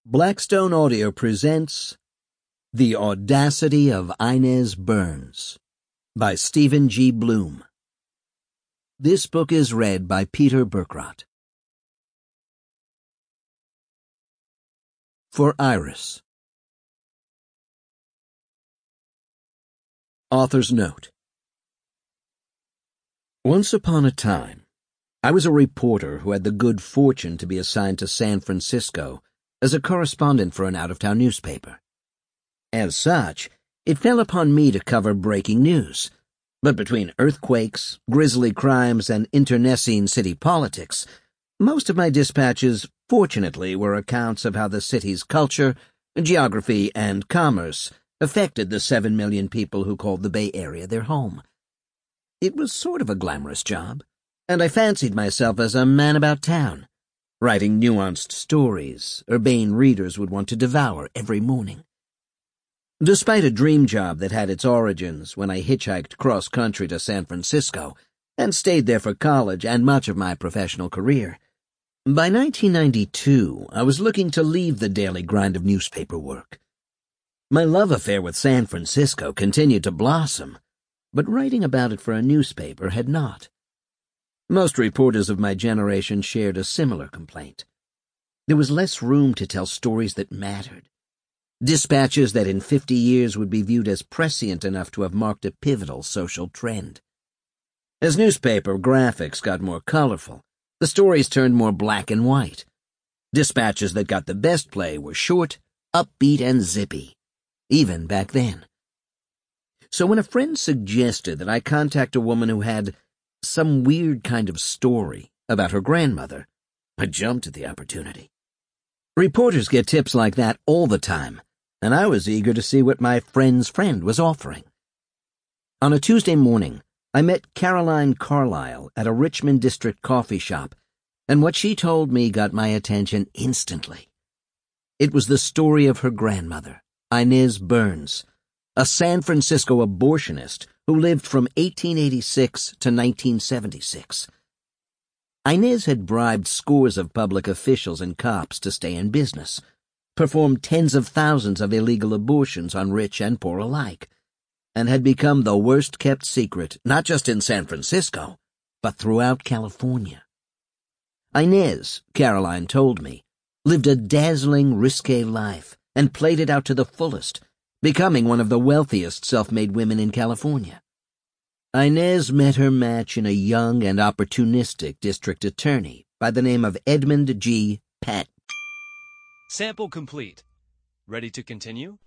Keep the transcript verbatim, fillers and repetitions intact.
Blackstone Audio presents The Audacity of Inez Burns by Stephen G. Bloom. This book is read by Peter Burkrot. For Iris. Author's Note. Once upon a time, I was a reporter who had the good fortune to be assigned to San Francisco as a correspondent for an out-of-town newspaper. As such, it fell upon me to cover breaking news, but between earthquakes, grisly crimes, and internecine city politics, most of my dispatches, fortunately, were accounts of how the city's culture, geography, and commerce affected the seven million people who called the Bay Area their home. It was sort of a glamorous job, and I fancied myself as a man about town, writing nuanced stories urbane readers would want to devour every morning. Despite a dream job that had its origins when I hitchhiked cross-country to San Francisco and stayed there for college and much of my professional career, by nineteen ninety-two I was looking to leave the daily grind of newspaper work. My love affair with San Francisco continued to blossom, but writing about it for a newspaper had not. Most reporters of my generation shared a similar complaint. There was less room to tell stories that mattered, dispatches that in fifty years would be viewed as prescient enough to have marked a pivotal social trend. As newspaper graphics got more colorful, the stories turned more black and white. Dispatches that got the best play were short, upbeat, and zippy, even back then. So when a friend suggested that I contact a woman who had some weird kind of story about her grandmother, I jumped at the opportunity. Reporters get tips like that all the time, and I was eager to see what my friend's friend was offering. On a Tuesday morning, I met Caroline Carlisle at a Richmond District coffee shop, and what she told me got my attention instantly. It was the story of her grandmother, Inez Burns, a San Francisco abortionist who lived from eighteen eighty-six to nineteen seventy-six. Inez had bribed scores of public officials and cops to stay in business, performed tens of thousands of illegal abortions on rich and poor alike, and had become the worst-kept secret not just in San Francisco, but throughout California. Inez, Caroline told me, lived a dazzling, risque life and played it out to the fullest, becoming one of the wealthiest self-made women in California. Inez met her match in a young and opportunistic district attorney by the name of Edmund G. Pat. Sample complete. Ready to continue?